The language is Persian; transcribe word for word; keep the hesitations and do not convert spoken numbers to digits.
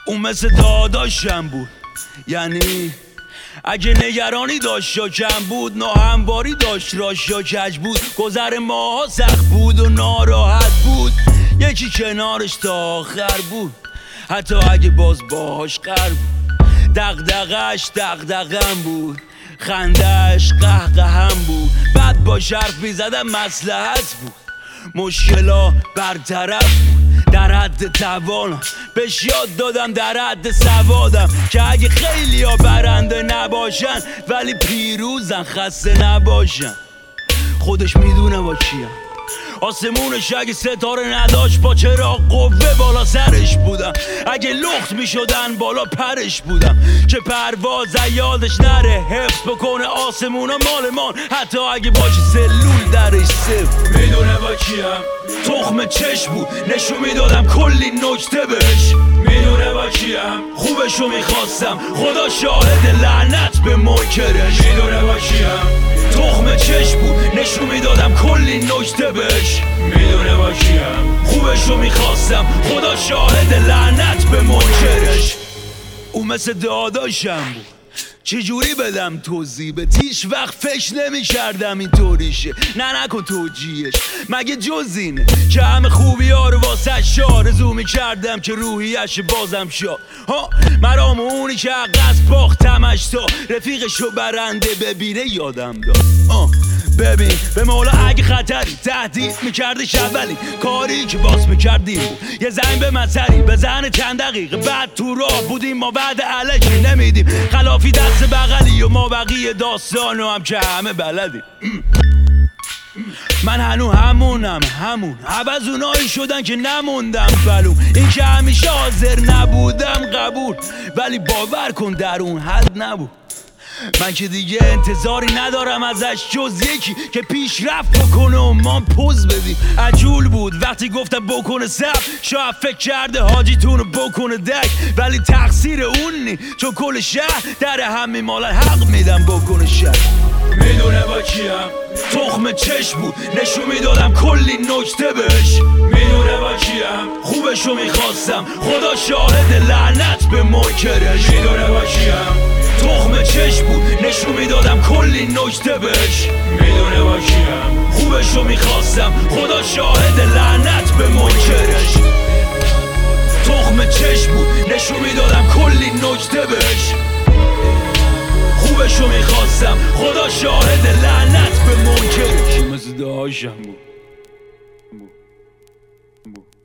اون مثل داداشم بود، یعنی اگه نگرانی داشت یا کم بود، ناهمواری داشت راش یا کج بود، گذر ماها سخت بود و ناراحت بود، یکی کنارش تا آخر بود، حتی اگه باز باهاش قرب بود. دغدغش دغدغم بود، خندهش قهقهم بود، بعد با حرف میزدم مصلحت بود، مشکلا برطرف بود، در حد توانم بهش یاد دادم، در حد سوادم که اگه خیلی ها برنده نباشن ولی پیروزن، خسته نباشن. خودش میدونه با کیم، آسمونش اگه ستاره نداشت با چراغ قوه بالا سرش بودم، اگه لخت میشدن بالا پرش بودم، که پرواز یادش نره، حفظ بکنه آسمونا مالمان، حتی اگه باشه سلول درش صفر. میدونه با کیم، تخم چشم بود، نشون میدادم کلی نکته بهش. میدونه با کیم، خوبشو میخواستم، خدا شاهد لعنت به منکرش. میدونه با کیم، تخم چشم بود، نشون میدادم کلی نکته بهش. میدونه با کیم، خوبشو میخواستم، خدا شاهد لعنت به منکرش. اون مثل داداشم بود، چجوری بدم توضیح؟ به هیچ وقت فکر نمی کردم این طوریشه، نه نکن توجیهش، مگه جز اینه که همه خوبی ها رو واسه آرزو می کردم که روحیش بازم شد. ها مرام اونی که عقص باختمش تا رفیقشو برنده ببینه یادم داد. آه ببین به مولا اگه خطری تهدید میکردش، اولی کاری که باز میکردیم بود یه زنگ به من سری بزنه چند دقیقه، بعد تو راه بودیم ما بعد علکی نمیدیم، خلافی دست بغلی و ما بقیه داستانو هم که همه بلدیم. من هنو همونم، همون عوض اونایی شدن که نموندم فلوم، این که همیشه حاضر نبودم قبول، ولی باور کن در اون حد نبود. من که دیگه انتظاری ندارم ازش جز یکی که پیشرفت بکنه و ما پوز بدیم. عجول بود وقتی گفتم بکنه سب، شاید فکر کرده حاجیتونو بکنه دک، ولی تقصیر اون نی، چون کل شهر در همین مالن حق میدم بکنه شهر. میدونه با کیم، تخم چشم بود، نشون میدادم کلی نکته بهش. میدونه با کیم، خوبشو میخواستم، خدا شاهد لعنت به منکرش. میدونه با کیم، تخم چشم بود، نشون میدادم کلی نکته بهش. میدونه با کیم، خوبشو میخواستم، خدا شاهد لعنت به منکرش. تخم چشم بود، نشون میدادم کلی نکته بهش. خوبشو میخواستم، خدا شاهد لعنت به منکرش. مثل داشتم بود.